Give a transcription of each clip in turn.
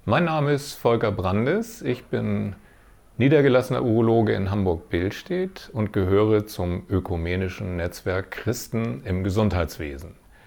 Mein Name ist Volker Brandes, ich bin niedergelassener Urologe in Hamburg-Billstedt und gehöre zum ökumenischen Netzwerk Christen im Gesundheitswesen.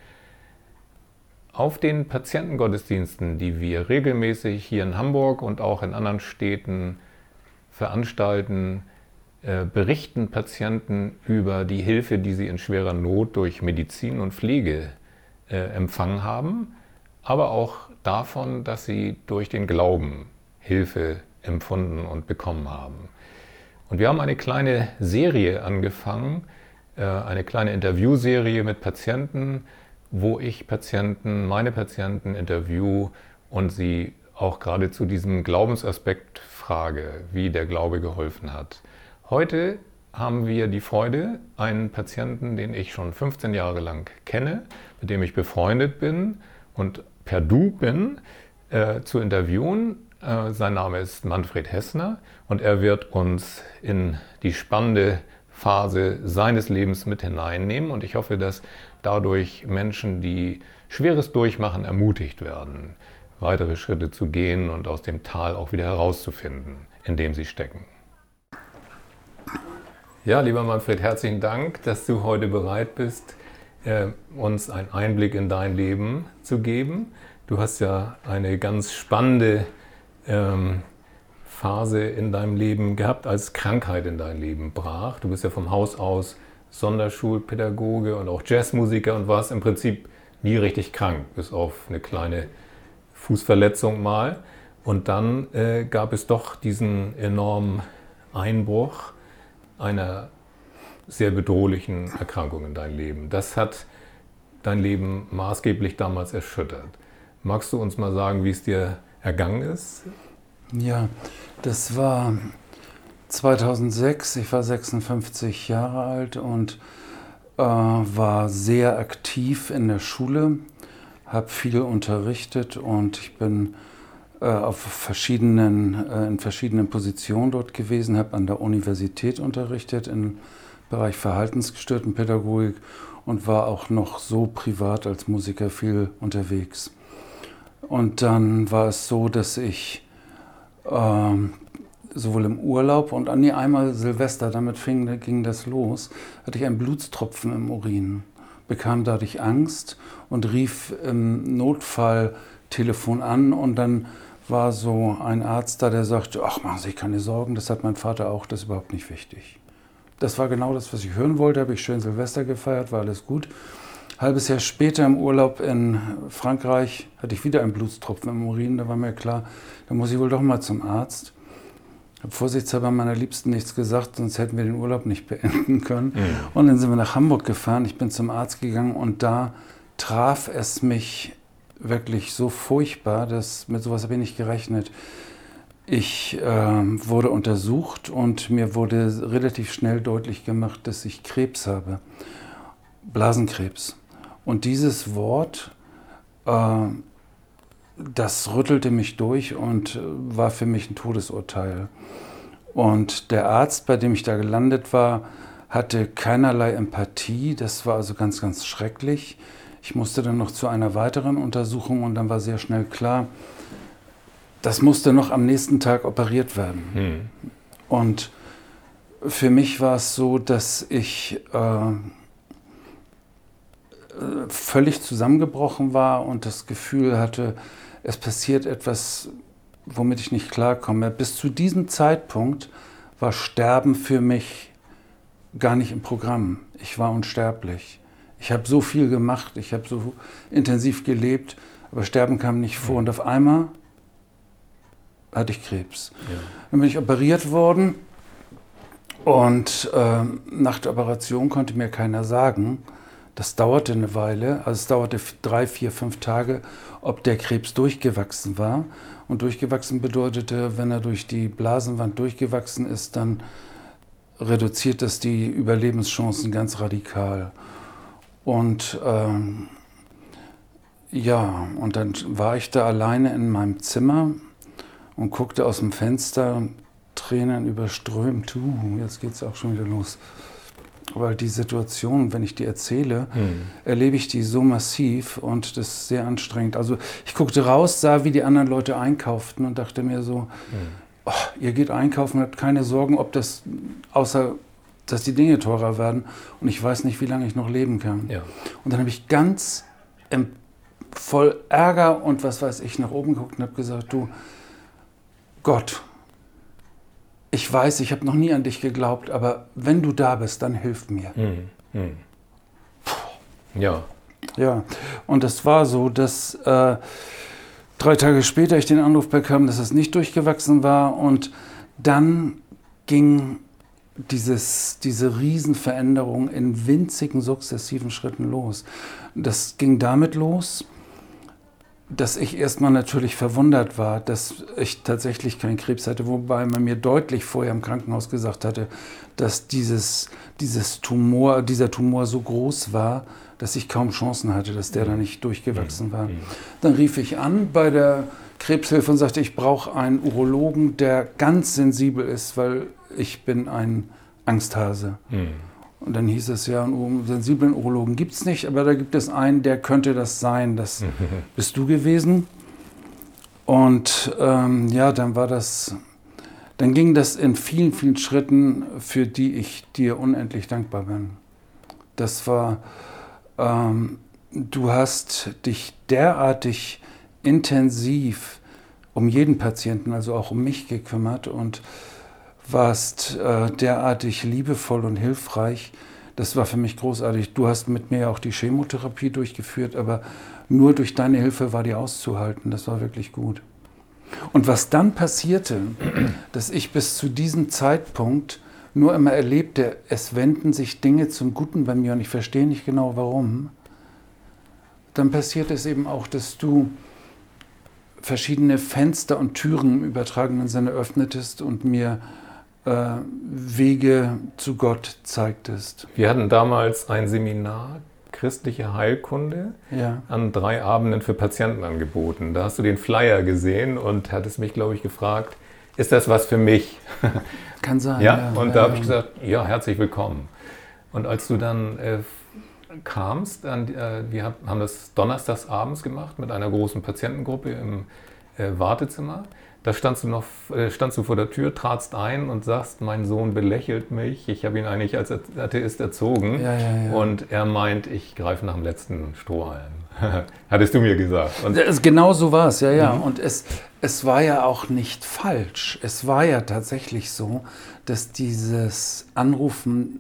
Auf den Patientengottesdiensten, die wir regelmäßig hier in Hamburg und auch in anderen Städten veranstalten, berichten Patienten über die Hilfe, die sie in schwerer Not durch Medizin und Pflege empfangen haben, aber auch davon, dass sie durch den Glauben Hilfe empfunden und bekommen haben. Und wir haben eine kleine Serie angefangen, eine kleine Interviewserie mit Patienten, wo ich meine Patienten interview und sie auch gerade zu diesem Glaubensaspekt frage, wie der Glaube geholfen hat. Heute haben wir die Freude, einen Patienten, den ich schon 15 Jahre lang kenne, mit dem ich befreundet bin und per Du bin, zu interviewen. Sein Name ist Manfred Hessner und er wird uns in die spannende Phase seines Lebens mit hineinnehmen und ich hoffe, dass dadurch Menschen, die Schweres durchmachen, ermutigt werden, weitere Schritte zu gehen und aus dem Tal auch wieder herauszufinden, in dem sie stecken. Ja, lieber Manfred, herzlichen Dank, dass du heute bereit bist, uns einen Einblick in dein Leben zu geben. Du hast ja eine ganz spannende Phase in deinem Leben gehabt, als Krankheit in dein Leben brach. Du bist ja vom Haus aus Sonderschulpädagoge und auch Jazzmusiker und warst im Prinzip nie richtig krank, bis auf eine kleine Fußverletzung mal. Und dann gab es doch diesen enormen Einbruch einer sehr bedrohlichen Erkrankung in dein Leben. Das hat dein Leben maßgeblich damals erschüttert. Magst du uns mal sagen, wie es dir ergangen ist? Ja, das war 2006. Ich war 56 Jahre alt und war sehr aktiv in der Schule, habe viel unterrichtet und ich bin in verschiedenen Positionen dort gewesen, habe an der Universität unterrichtet im Bereich Verhaltensgestörtenpädagogik und war auch noch so privat als Musiker viel unterwegs. Und dann war es so, dass ich sowohl im Urlaub und einmal Silvester, ging das los, hatte ich einen Blutstropfen im Urin, bekam dadurch Angst und rief im Notfalltelefon an und dann war so ein Arzt da, der sagte, ach, machen Sie sich keine Sorgen, das hat mein Vater auch, das ist überhaupt nicht wichtig. Das war genau das, was ich hören wollte, habe ich schön Silvester gefeiert, war alles gut. Halbes Jahr später im Urlaub in Frankreich hatte ich wieder einen Blutstropfen im Urin, da war mir klar, da muss ich wohl doch mal zum Arzt. Ich habe vorsichtshalber meiner Liebsten nichts gesagt, sonst hätten wir den Urlaub nicht beenden können. Und dann sind wir nach Hamburg gefahren, ich bin zum Arzt gegangen und da traf es mich wirklich so furchtbar, dass mit sowas habe ich nicht gerechnet. Ich wurde untersucht und mir wurde relativ schnell deutlich gemacht, dass ich Krebs habe, Blasenkrebs. Und dieses Wort, das rüttelte mich durch und war für mich ein Todesurteil. Und der Arzt, bei dem ich da gelandet war, hatte keinerlei Empathie. Das war also ganz, ganz schrecklich. Ich musste dann noch zu einer weiteren Untersuchung und dann war sehr schnell klar, das musste noch am nächsten Tag operiert werden. Und für mich war es so, dass ich völlig zusammengebrochen war und das Gefühl hatte, es passiert etwas, womit ich nicht klarkomme. Bis zu diesem Zeitpunkt war Sterben für mich gar nicht im Programm. Ich war unsterblich. Ich habe so viel gemacht, ich habe so intensiv gelebt, aber Sterben kam nicht vor. Und auf einmal hatte ich Krebs. Ja. Dann bin ich operiert worden und nach der Operation konnte mir keiner sagen, das dauerte eine Weile, also es dauerte 3, 4, 5 Tage, ob der Krebs durchgewachsen war. Und durchgewachsen bedeutete, wenn er durch die Blasenwand durchgewachsen ist, dann reduziert das die Überlebenschancen ganz radikal. Und und dann war ich da alleine in meinem Zimmer und guckte aus dem Fenster, Tränen überströmt. Jetzt geht's auch schon wieder los. Weil die Situation, wenn ich die erzähle, erlebe ich die so massiv und das ist sehr anstrengend. Also ich guckte raus, sah, wie die anderen Leute einkauften und dachte mir so, oh, ihr geht einkaufen, habt keine Sorgen, ob das, außer dass die Dinge teurer werden und ich weiß nicht, wie lange ich noch leben kann. Ja. Und dann habe ich ganz voll Ärger und was weiß ich nach oben geguckt und habe gesagt, du Gott, ich weiß, ich habe noch nie an dich geglaubt, aber wenn du da bist, dann hilf mir. Ja. Ja, und das war so, dass 3 Tage später ich den Anruf bekam, dass es nicht durchgewachsen war und dann ging diese Riesenveränderung in winzigen, sukzessiven Schritten los. Das ging damit los, dass ich erstmal natürlich verwundert war, dass ich tatsächlich keinen Krebs hatte, wobei man mir deutlich vorher im Krankenhaus gesagt hatte, dass dieser Tumor so groß war, dass ich kaum Chancen hatte, dass der da nicht durchgewachsen war. Dann rief ich an bei der Krebshilfe und sagte, ich brauche einen Urologen, der ganz sensibel ist, weil ich bin ein Angsthase. Und dann hieß es ja, einen sensiblen Urologen gibt es nicht, aber da gibt es einen, der könnte das sein. Das bist du gewesen. Und dann ging das in vielen, vielen Schritten, für die ich dir unendlich dankbar bin. Das war, du hast dich derartig intensiv um jeden Patienten, also auch um mich gekümmert und warst derartig liebevoll und hilfreich. Das war für mich großartig. Du hast mit mir auch die Chemotherapie durchgeführt, aber nur durch deine Hilfe war die auszuhalten. Das war wirklich gut. Und was dann passierte, dass ich bis zu diesem Zeitpunkt nur immer erlebte, es wenden sich Dinge zum Guten bei mir und ich verstehe nicht genau warum, dann passiert es eben auch, dass du verschiedene Fenster und Türen im übertragenen Sinne öffnetest und mir Wege zu Gott zeigtest. Wir hatten damals ein Seminar christliche Heilkunde an 3 Abenden für Patienten angeboten. Da hast du den Flyer gesehen und hattest mich, glaube ich, gefragt, ist das was für mich? Kann sein. Ja, und da habe ich gesagt, ja, herzlich willkommen. Und als du dann kamst, wir haben das donnerstags abends gemacht mit einer großen Patientengruppe im Wartezimmer. Da standst du vor der Tür, tratst ein und sagst, mein Sohn belächelt mich. Ich habe ihn eigentlich als Atheist erzogen. Ja. Und er meint, ich greife nach dem letzten Strohhalm. Hattest du mir gesagt. Und genau so war es, ja. Und es war ja auch nicht falsch. Es war ja tatsächlich so, dass dieses Anrufen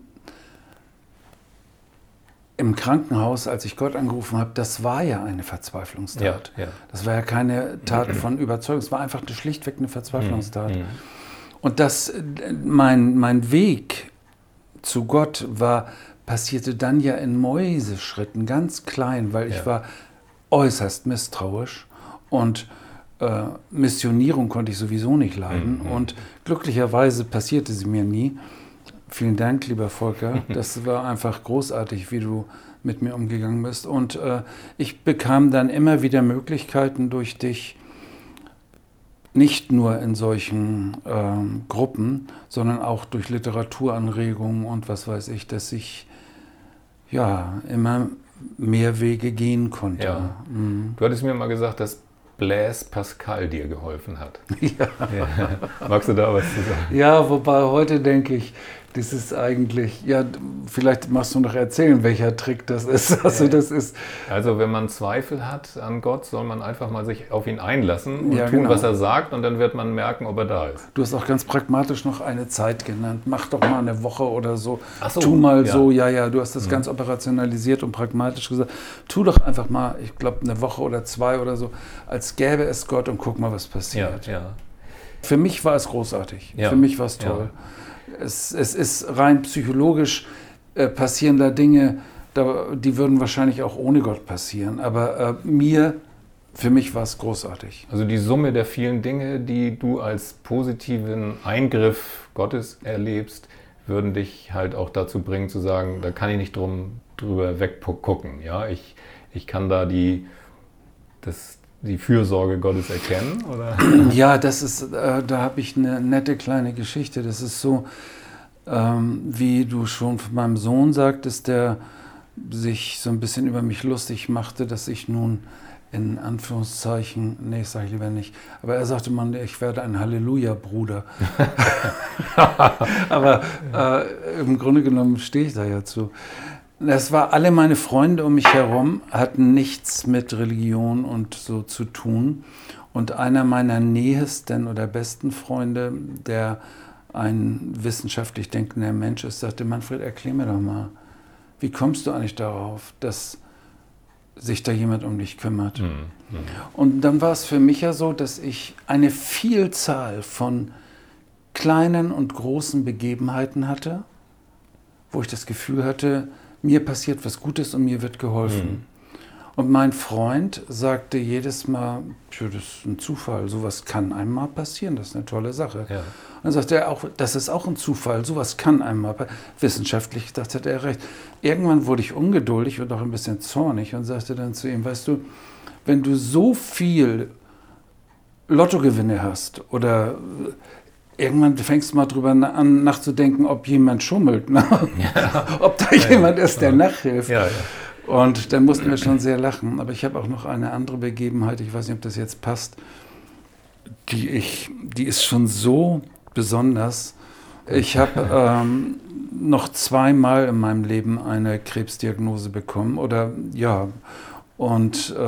im Krankenhaus, als ich Gott angerufen habe, das war ja eine Verzweiflungstat. Ja. Das war ja keine Tat von Überzeugung, es war einfach schlichtweg eine Verzweiflungstat. Und mein Weg zu Gott passierte dann ja in Mäuseschritten, ganz klein, weil ich war äußerst misstrauisch und Missionierung konnte ich sowieso nicht leiden und glücklicherweise passierte sie mir nie. Vielen Dank, lieber Volker. Das war einfach großartig, wie du mit mir umgegangen bist. Und ich bekam dann immer wieder Möglichkeiten durch dich, nicht nur in solchen Gruppen, sondern auch durch Literaturanregungen und was weiß ich, dass ich immer mehr Wege gehen konnte. Ja. Du hattest mir mal gesagt, dass Blaise Pascal dir geholfen hat. Ja. Magst du da was zu sagen? Ja, wobei heute denke ich, das ist eigentlich, vielleicht magst du noch erzählen, welcher Trick das ist. Also wenn man Zweifel hat an Gott, soll man einfach mal sich auf ihn einlassen und tun, genau, was er sagt und dann wird man merken, ob er da ist. Du hast auch ganz pragmatisch noch eine Zeit genannt. Mach doch mal eine Woche oder so. Ach so, tu mal so, du hast das ganz operationalisiert und pragmatisch gesagt. Tu doch einfach mal, ich glaube, eine Woche oder 2 oder so, als gäbe es Gott und guck mal, was passiert. Ja. Für mich war es großartig. Ja. Für mich war es toll. Ja. Es ist rein psychologisch passieren da Dinge, die würden wahrscheinlich auch ohne Gott passieren. Aber für mich war es großartig. Also die Summe der vielen Dinge, die du als positiven Eingriff Gottes erlebst, würden dich halt auch dazu bringen zu sagen, da kann ich nicht drüber weggucken. Ja? Ich kann da die Fürsorge Gottes erkennen? Oder? Ja, da habe ich eine nette kleine Geschichte. Das ist so, Wie du schon von meinem Sohn sagtest, der sich so ein bisschen über mich lustig machte, dass ich nun in Anführungszeichen, nee, das sage ich lieber nicht, aber er sagte, man, ich werde ein Halleluja-Bruder. Aber im Grunde genommen stehe ich da ja zu. Das war, alle meine Freunde um mich herum hatten nichts mit Religion und so zu tun. Und einer meiner nähesten oder besten Freunde, der ein wissenschaftlich denkender Mensch ist, sagte, Manfred, erklär mir doch mal, wie kommst du eigentlich darauf, dass sich da jemand um dich kümmert? Und dann war es für mich ja so, dass ich eine Vielzahl von kleinen und großen Begebenheiten hatte, wo ich das Gefühl hatte, mir passiert was Gutes und mir wird geholfen. Und mein Freund sagte jedes Mal, das ist ein Zufall, sowas kann einem mal passieren, das ist eine tolle Sache. Ja. Und dann sagte er auch, das ist auch ein Zufall, sowas kann einem mal passieren. Wissenschaftlich, das hat er recht. Irgendwann wurde ich ungeduldig und auch ein bisschen zornig und sagte dann zu ihm, weißt du, wenn du so viel Lottogewinne hast oder irgendwann fängst du mal drüber an nachzudenken, ob jemand schummelt, ne? Ja. Ob da jemand ist, der nachhilft. Ja, ja. Und dann mussten wir schon sehr lachen. Aber ich habe auch noch eine andere Begebenheit, ich weiß nicht, ob das jetzt passt, die ist schon so besonders. Ich habe noch 2-mal in meinem Leben eine Krebsdiagnose bekommen. Und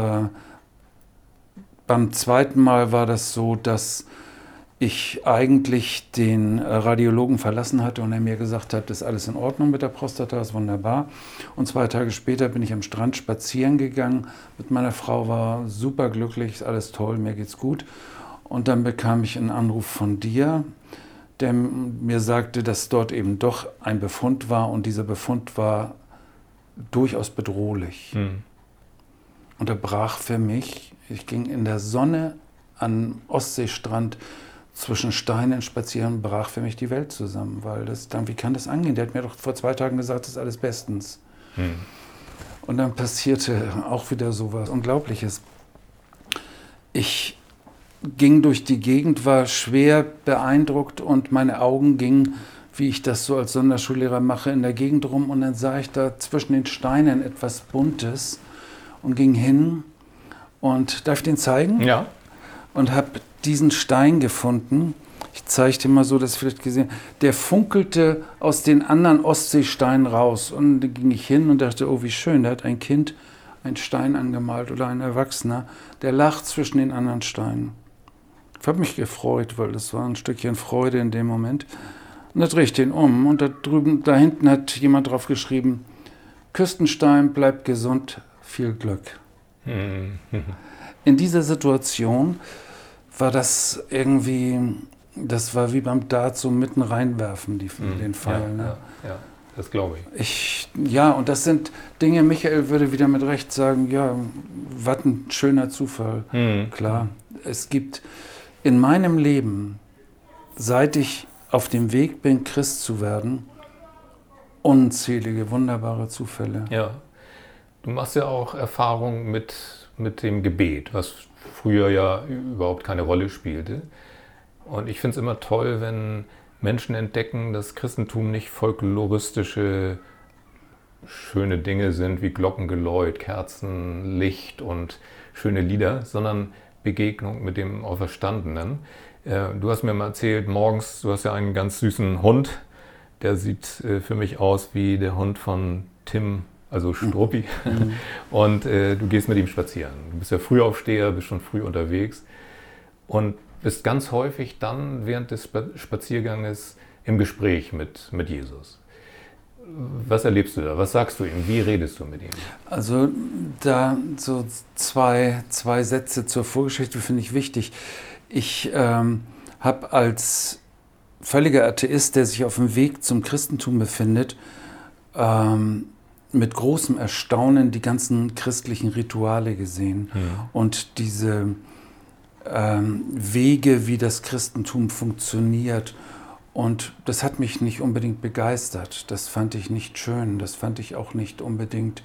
beim 2. Mal war das so, dass ich eigentlich den Radiologen verlassen hatte und er mir gesagt hat, das ist alles in Ordnung mit der Prostata, ist wunderbar. Und 2 Tage später bin ich am Strand spazieren gegangen mit meiner Frau, war super glücklich, ist alles toll, mir geht's gut. Und dann bekam ich einen Anruf von dir, der mir sagte, dass dort eben doch ein Befund war und dieser Befund war durchaus bedrohlich. Und da brach für mich, ich ging in der Sonne am Ostseestrand zwischen Steinen spazieren, brach für mich die Welt zusammen, weil wie kann das angehen? Der hat mir doch vor 2 Tagen gesagt, das ist alles bestens. Und dann passierte auch wieder so was Unglaubliches. Ich ging durch die Gegend, war schwer beeindruckt und meine Augen gingen, wie ich das so als Sonderschullehrer mache, in der Gegend rum und dann sah ich da zwischen den Steinen etwas Buntes und ging hin und, darf ich den zeigen? Ja. Und habe diesen Stein gefunden. Ich zeige dir mal so, dass vielleicht gesehen, der funkelte aus den anderen Ostseesteinen raus. Und da ging ich hin und dachte, oh wie schön, da hat ein Kind einen Stein angemalt oder ein Erwachsener, der lag zwischen den anderen Steinen. Ich habe mich gefreut, weil das war ein Stückchen Freude in dem Moment. Und da drehe ich den um und da hinten hat jemand drauf geschrieben, Küstenstein, bleib gesund, viel Glück. In dieser Situation war das irgendwie, das war wie beim Dart so mitten reinwerfen, den Pfeil. Ja, ne? ja, das glaube ich. Ja, und das sind Dinge, Michael würde wieder mit Recht sagen, ja, was ein schöner Zufall. Klar, es gibt in meinem Leben, seit ich auf dem Weg bin, Christ zu werden, unzählige, wunderbare Zufälle. Ja, du machst ja auch Erfahrungen mit dem Gebet, was früher ja überhaupt keine Rolle spielte. Und ich finde es immer toll, wenn Menschen entdecken, dass Christentum nicht folkloristische, schöne Dinge sind wie Glockengeläut, Kerzen, Licht und schöne Lieder, sondern Begegnung mit dem Auferstandenen. Du hast mir mal erzählt, morgens, du hast ja einen ganz süßen Hund, der sieht für mich aus wie der Hund von Tim, also Struppi. Und du gehst mit ihm spazieren. Du bist ja Frühaufsteher, bist schon früh unterwegs und bist ganz häufig dann während des Spazierganges im Gespräch mit Jesus. Was erlebst du da? Was sagst du ihm? Wie redest du mit ihm? Also da so zwei Sätze zur Vorgeschichte finde ich wichtig. Ich habe als völliger Atheist, der sich auf dem Weg zum Christentum befindet, mit großem Erstaunen die ganzen christlichen Rituale gesehen und diese Wege, wie das Christentum funktioniert. Und das hat mich nicht unbedingt begeistert. Das fand ich nicht schön. Das fand ich auch nicht unbedingt,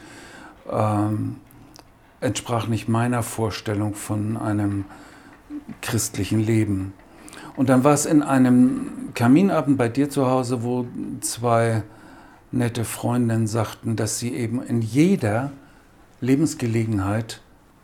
entsprach nicht meiner Vorstellung von einem christlichen Leben. Und dann war es in einem Kaminabend bei dir zu Hause, wo 2 nette Freundinnen sagten, dass sie eben in jeder Lebensgelegenheit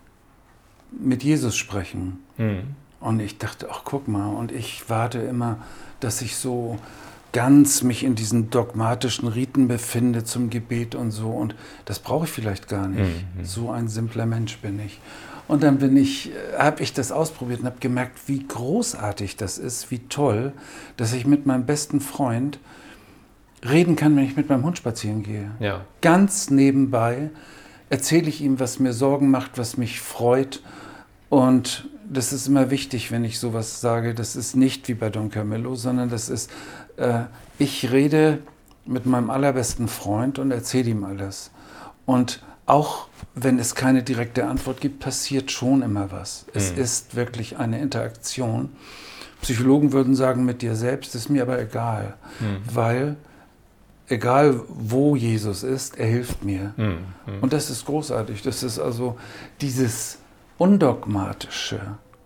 mit Jesus sprechen. Und ich dachte, ach guck mal, und ich warte immer, dass ich so ganz mich in diesen dogmatischen Riten befinde zum Gebet und so. Und das brauche ich vielleicht gar nicht. So ein simpler Mensch bin ich. Und dann habe ich das ausprobiert und habe gemerkt, wie großartig das ist, wie toll, dass ich mit meinem besten Freund reden kann, wenn ich mit meinem Hund spazieren gehe. Ja. Ganz nebenbei erzähle ich ihm, was mir Sorgen macht, was mich freut. Und das ist immer wichtig, wenn ich sowas sage. Das ist nicht wie bei Don Camillo, sondern das ist, ich rede mit meinem allerbesten Freund und erzähle ihm alles. Und auch wenn es keine direkte Antwort gibt, passiert schon immer was. Es ist wirklich eine Interaktion. Psychologen würden sagen, mit dir selbst ist mir aber egal, weil egal wo Jesus ist, er hilft mir. Und das ist großartig. Das ist also dieses undogmatische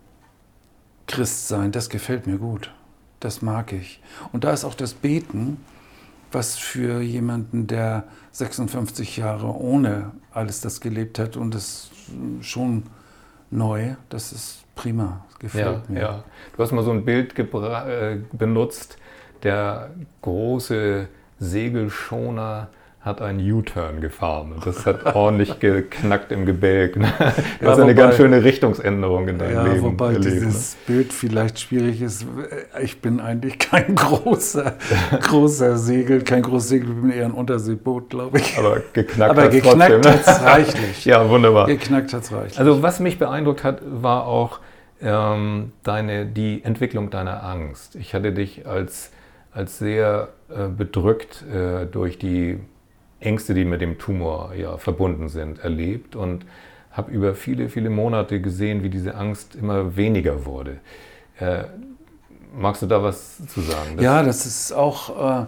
Christsein, das gefällt mir gut. Das mag ich. Und da ist auch das Beten, was für jemanden, der 56 Jahre ohne alles das gelebt hat und das schon neu, das ist prima, das gefällt mir. Ja. Du hast mal so ein Bild benutzt, der große Segelschoner hat einen U-Turn gefahren und das hat ordentlich geknackt im Gebälk. Du hast eine ganz schöne Richtungsänderung in deinem Leben wobei erlebt. Dieses Bild vielleicht schwierig ist. Ich bin eigentlich kein großer Segel, kein großes Segel, ich bin eher ein Unterseeboot, glaube ich. Aber geknackt Aber geknackt hat es reichlich. Ja, wunderbar. Geknackt hat es reichlich. Also was mich beeindruckt hat, war auch die Entwicklung deiner Angst. Ich hatte dich als sehr bedrückt durch die Ängste, die mit dem Tumor verbunden sind, erlebt und habe über viele, viele Monate gesehen, wie diese Angst immer weniger wurde. Magst du da was zu sagen? Das ist auch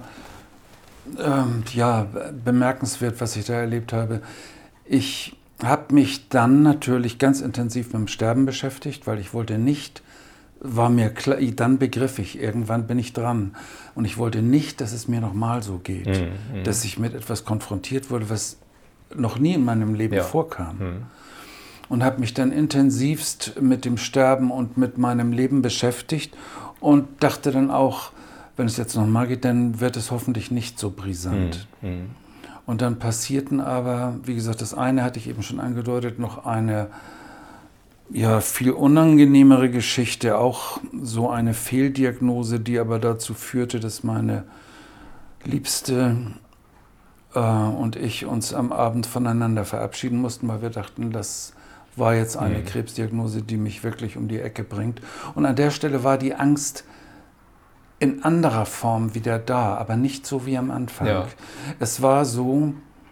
bemerkenswert, was ich da erlebt habe. Ich habe mich dann natürlich ganz intensiv mit dem Sterben beschäftigt, weil ich wollte nicht, war mir klar, dann begriff ich, irgendwann bin ich dran. Und ich wollte nicht, dass es mir nochmal so geht, dass ich mit etwas konfrontiert wurde, was noch nie in meinem Leben vorkam. Und habe mich dann intensivst mit dem Sterben und mit meinem Leben beschäftigt und dachte dann auch, wenn es jetzt nochmal geht, dann wird es hoffentlich nicht so brisant. Und dann passierten aber, wie gesagt, das eine hatte ich eben schon angedeutet, noch eine viel unangenehmere Geschichte, auch so eine Fehldiagnose, die aber dazu führte, dass meine Liebste und ich uns am Abend voneinander verabschieden mussten, weil wir dachten, das war jetzt eine Krebsdiagnose, die mich wirklich um die Ecke bringt. Und an der Stelle war die Angst in anderer Form wieder da, aber nicht so wie am Anfang. Ja. Es war so,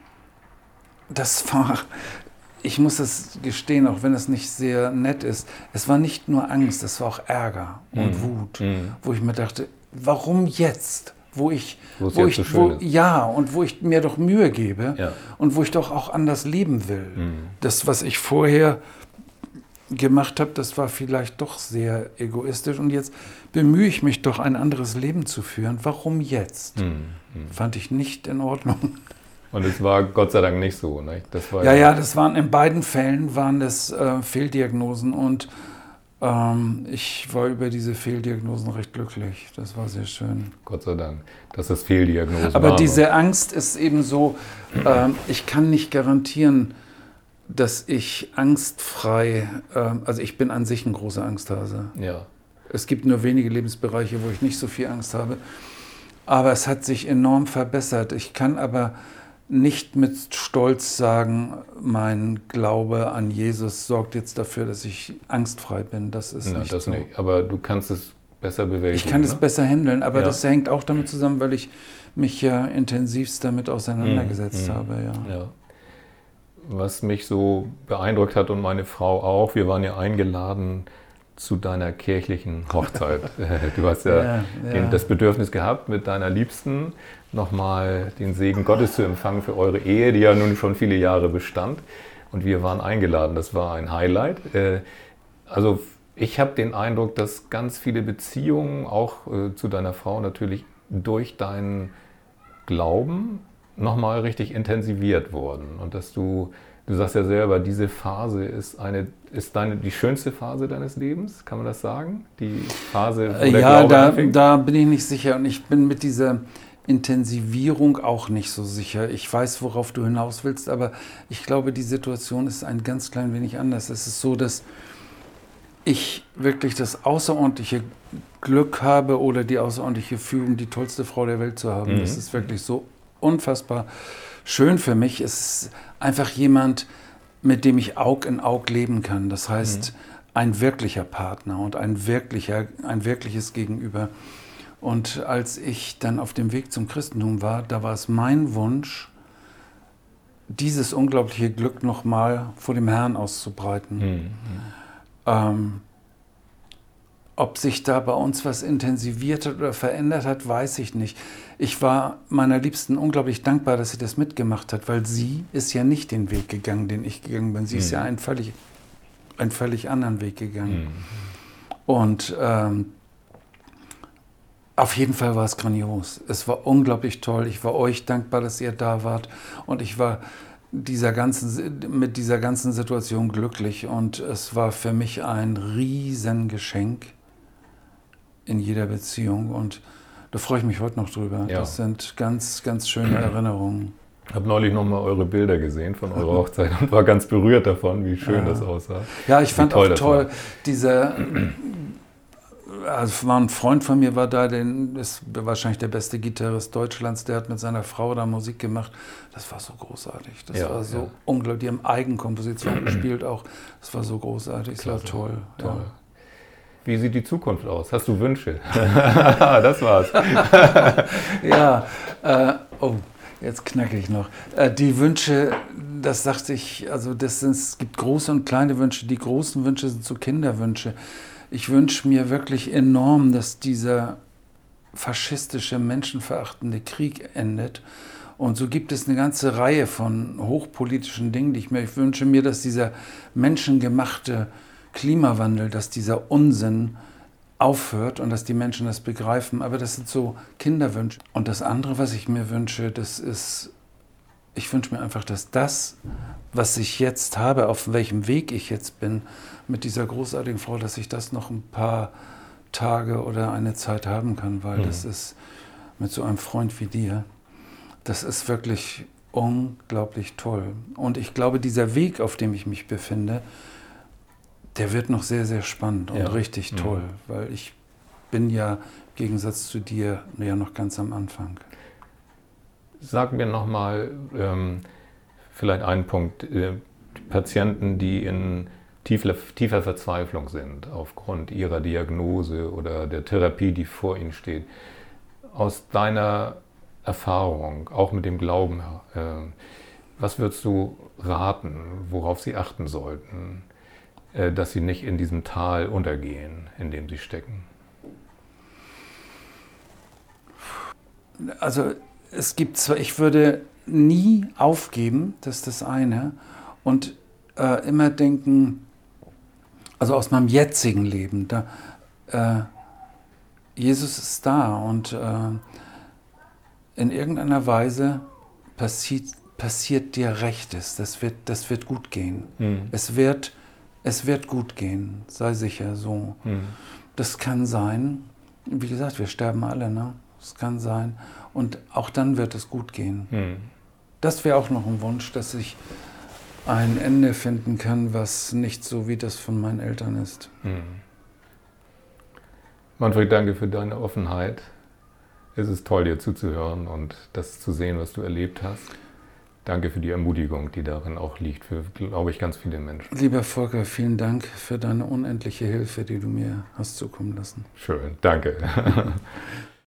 ich muss es gestehen, auch wenn es nicht sehr nett ist, es war nicht nur Angst, es war auch Ärger und Wut, wo ich mir dachte, warum jetzt? Wo ich mir doch Mühe gebe und wo ich doch auch anders leben will. Das, was ich vorher gemacht habe, das war vielleicht doch sehr egoistisch und jetzt bemühe ich mich doch, ein anderes Leben zu führen. Warum jetzt? Fand ich nicht in Ordnung. Und es war Gott sei Dank nicht so, ne? Das war das waren in beiden Fällen waren das Fehldiagnosen und ich war über diese Fehldiagnosen recht glücklich. Das war sehr schön. Gott sei Dank, dass das Fehldiagnosen waren. Aber diese Angst ist eben so, ich kann nicht garantieren, dass ich angstfrei, also ich bin an sich ein großer Angsthase. Ja. Es gibt nur wenige Lebensbereiche, wo ich nicht so viel Angst habe. Aber es hat sich enorm verbessert. Ich kann aber nicht mit Stolz sagen, mein Glaube an Jesus sorgt jetzt dafür, dass ich angstfrei bin. Das ist nicht das so. Nicht. Aber du kannst es besser bewältigen. Ich kann es besser handeln, aber das hängt auch damit zusammen, weil ich mich ja intensivst damit auseinandergesetzt habe. Ja. Was mich so beeindruckt hat und meine Frau auch, wir waren ja eingeladen zu deiner kirchlichen Hochzeit. Du hast das Bedürfnis gehabt, mit deiner Liebsten nochmal den Segen Gottes zu empfangen für eure Ehe, die ja nun schon viele Jahre bestand. Und wir waren eingeladen. Das war ein Highlight. Also Ich habe den Eindruck, dass ganz viele Beziehungen, auch zu deiner Frau natürlich, durch deinen Glauben nochmal richtig intensiviert wurden. Und dass du sagst ja selber, diese Phase ist die schönste Phase deines Lebens, kann man das sagen? Die Phase, wo der Glaube anfing? Da bin ich nicht sicher und ich bin mit dieser Intensivierung auch nicht so sicher. Ich weiß, worauf du hinaus willst, aber ich glaube, die Situation ist ein ganz klein wenig anders. Es ist so, dass ich wirklich das außerordentliche Glück habe oder die außerordentliche Fügung, die tollste Frau der Welt zu haben. Das ist wirklich so unfassbar schön für mich. Es ist einfach jemand, mit dem ich Aug in Aug leben kann. Das heißt, ein wirklicher Partner und ein wirkliches Gegenüber. Und als ich dann auf dem Weg zum Christentum war, da war es mein Wunsch, dieses unglaubliche Glück nochmal vor dem Herrn auszubreiten. Ob sich da bei uns was intensiviert hat oder verändert hat, weiß ich nicht. Ich war meiner Liebsten unglaublich dankbar, dass sie das mitgemacht hat, weil sie ist ja nicht den Weg gegangen, den ich gegangen bin. Sie ist ja einen völlig anderen Weg gegangen. Und auf jeden Fall war es grandios. Es war unglaublich toll. Ich war euch dankbar, dass ihr da wart. Und ich war mit dieser ganzen Situation glücklich. Und es war für mich ein Riesengeschenk in jeder Beziehung. Und da freue ich mich heute noch drüber. Ja. Das sind ganz, ganz schöne Erinnerungen. Ich habe neulich nochmal eure Bilder gesehen von eurer Hochzeit und war ganz berührt davon, wie schön das aussah. Ja, ich fand auch toll, also ein Freund von mir war da, der ist wahrscheinlich der beste Gitarrist Deutschlands, der hat mit seiner Frau da Musik gemacht. Das war so großartig, das war so unglaublich. Die haben Eigenkomposition gespielt auch, das war so großartig, das war toll. Ja. Wie sieht die Zukunft aus? Hast du Wünsche? Das war's. Ja, jetzt knacke ich noch. Die Wünsche, das sagte ich, also es gibt große und kleine Wünsche. Die großen Wünsche sind so Kinderwünsche. Ich wünsche mir wirklich enorm, dass dieser faschistische, menschenverachtende Krieg endet. Und so gibt es eine ganze Reihe von hochpolitischen Dingen, ich wünsche mir, dass dieser menschengemachte Klimawandel, dass dieser Unsinn aufhört und dass die Menschen das begreifen. Aber das sind so Kinderwünsche. Und das andere, was ich mir wünsche, ich wünsche mir einfach, dass das, was ich jetzt habe, auf welchem Weg ich jetzt bin, mit dieser großartigen Frau, dass ich das noch ein paar Tage oder eine Zeit haben kann, weil das ist mit so einem Freund wie dir, das ist wirklich unglaublich toll. Und ich glaube, dieser Weg, auf dem ich mich befinde, der wird noch sehr, sehr spannend und richtig toll, weil ich bin ja im Gegensatz zu dir ja noch ganz am Anfang. Sag mir nochmal vielleicht einen Punkt. Patienten, die in tiefer Verzweiflung sind aufgrund ihrer Diagnose oder der Therapie, die vor ihnen steht. Aus deiner Erfahrung, auch mit dem Glauben, was würdest du raten, worauf sie achten sollten, dass sie nicht in diesem Tal untergehen, in dem sie stecken? Also ich würde nie aufgeben, das ist das eine, und immer denken, also aus meinem jetzigen Leben, Jesus ist da und in irgendeiner Weise passiert dir Rechtes, das wird gut gehen. Es wird gut gehen, sei sicher so. Das kann sein, wie gesagt, wir sterben alle, ne? Das kann sein. Und auch dann wird es gut gehen. Das wäre auch noch ein Wunsch, dass ich ein Ende finden kann, was nicht so wie das von meinen Eltern ist. Manfred, danke für deine Offenheit. Es ist toll, dir zuzuhören und das zu sehen, was du erlebt hast. Danke für die Ermutigung, die darin auch liegt, für, glaube ich, ganz viele Menschen. Lieber Volker, vielen Dank für deine unendliche Hilfe, die du mir hast zukommen lassen. Schön, danke.